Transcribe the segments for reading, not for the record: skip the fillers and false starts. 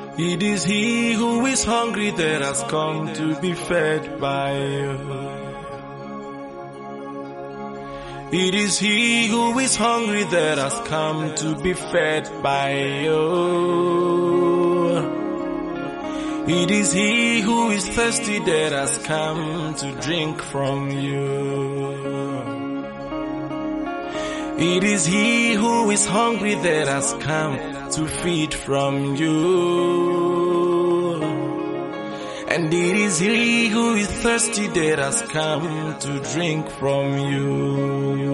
It is he who is hungry that has come to be fed by you. It is he who is hungry that has come to be fed by you. It is he who is thirsty that has come to drink from you. It is he who is hungry that has come to feed from you. And it is he who is thirsty that has come to drink from you.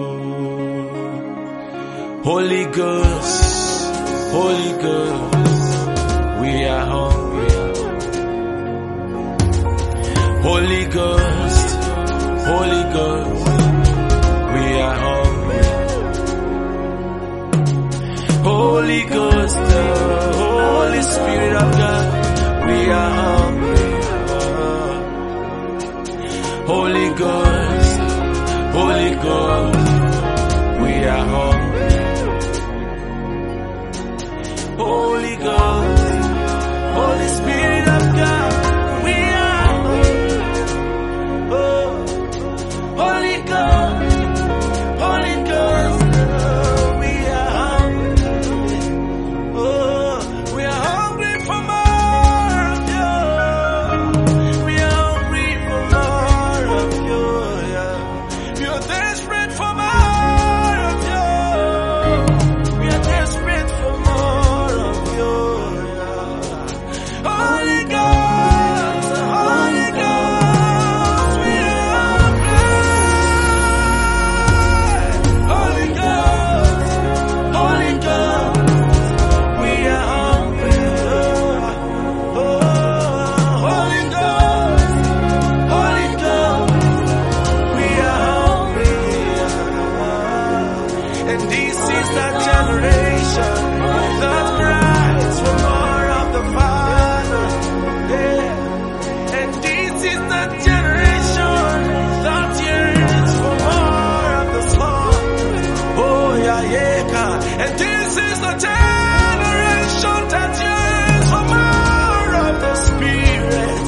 Holy Ghost, Holy Ghost, we are hungry. Holy Ghost, Holy Ghost, we are hungry. Holy Ghost, Holy Spirit of God, we are hungry. Holy Ghost, Holy Ghost, we are hungry. Holy Ghost, Holy Spirit of God, we are hungry. Oh, Holy Ghost, Holy Ghost, we are hungry. Oh, we are hungry for more of you. We are hungry for more of you. Yeah. We are desperate for more of you. We are desperate for more of you. Yeah. Holy Ghost, Holy Ghost, we are hungry. Holy Ghost, Holy Ghost, we are hungry. Oh, Holy Ghost, Holy Ghost, we are hungry. And this is the generation that cries for more of the Father. Yeah. And this is the generation that yearns for more of the Son. Oh, yeah, yeah, God. And this is the generation that yearns for more of the Spirit.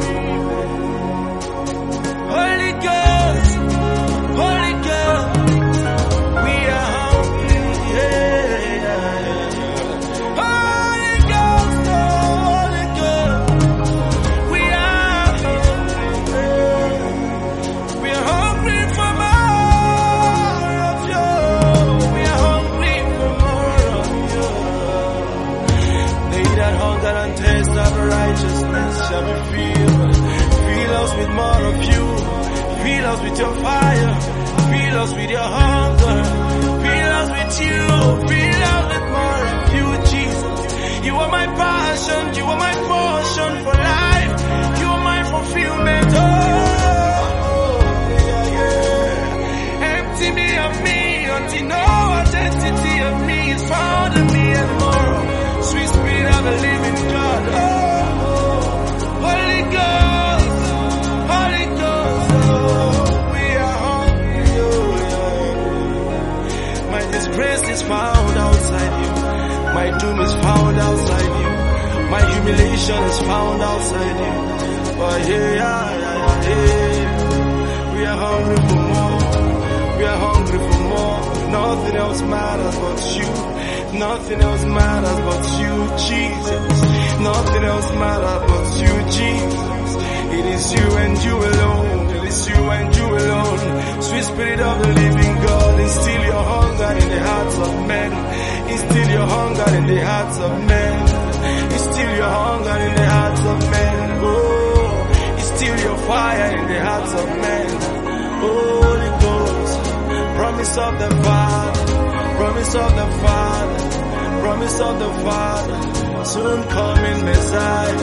Holy Ghost, Holy Ghost, we are hungry. Yeah, yeah, yeah. Holy Ghost, Holy Ghost, we are hungry. We are hungry for more of you. We are hungry for more of you. They that hunger and taste of righteousness shall be filled. Fill us with more of you. Fill us with your fire. Fill us with your hunger. Fill us with you. Fill us with more of you, Jesus. You are my passion. You are my portion for life. You are my fulfillment. Oh, yeah, yeah. Empty me of me until no identity of me is found in me anymore. Sweet Spirit of the living God. Oh, Holy Ghost, Holy Ghost, oh, we are hungry. Oh, yeah. My disgrace is found outside you. My doom is found outside you. My humiliation is found outside you. Oh, yeah, yeah, yeah, yeah. We are hungry for more. We are hungry for more. Nothing else matters but you. Nothing else matters but you, Jesus. Nothing else matters but you, Jesus. It is you and you alone. It is you and you alone. Sweet Spirit of the living God, instill your hunger in the hearts of men. Instill your hunger in the hearts of men. Instill your hunger in the hearts of men. Oh, instill your fire in the hearts of men. Holy Ghost, promise of the Father, promise of the Father, promise of the Father, soon coming Messiah.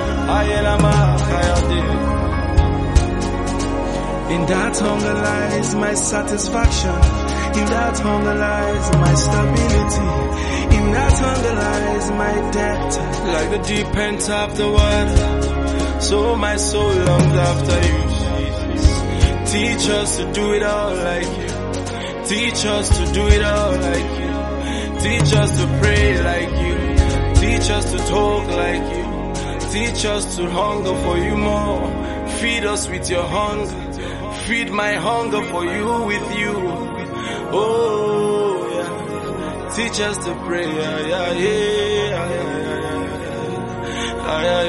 In that hunger lies my satisfaction. In that hunger lies my stability. In that hunger lies my depth. Like the deep pent after water, so my soul longs after you, Jesus. Teach us to do it all like you. Teach us to do it all like you. Teach us to pray like you. Teach us to talk like you. Teach us to hunger for you more. Feed us with your hunger. Feed my hunger for you with you. Oh, yeah. Teach us to pray. Yeah, yeah, yeah, yeah, yeah,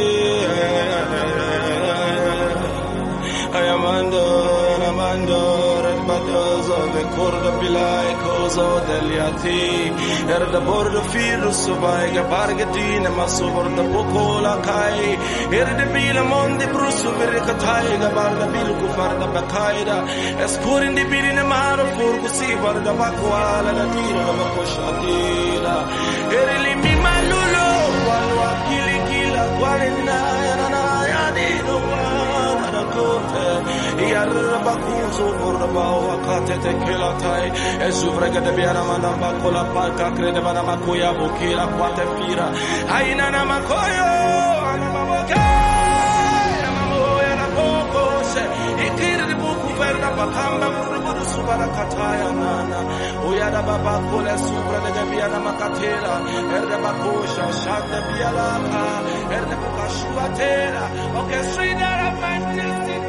yeah. I am under. The corda pilai cosa deliati er da bordo firu subai ga bargatina masubor da pokola kai er de bila monde brusu per katai ga barda bilu ku farda bakaida es kurin di birina maro furgu si barda bakwala la tira la bakoshatila er li mi malulo walwa kilikila kwarina na ya di no Yarbakuzo Urba Wakate Kilatai, Ezufraga de Bianamana Bakola Parka, Credemana Makoya, Bukila, Quatefira, Ainana Makoyo, Anamamoka, Amamoya Bokos, Ikir the Buku Verna Bakamba, Muru Subara Kataya Nana, Uyada Babakola Supra de Biana Makatela, Erdabakosha, Shanda Bialaka, Erdabukashuatela, okay, Sridhara Fantastic.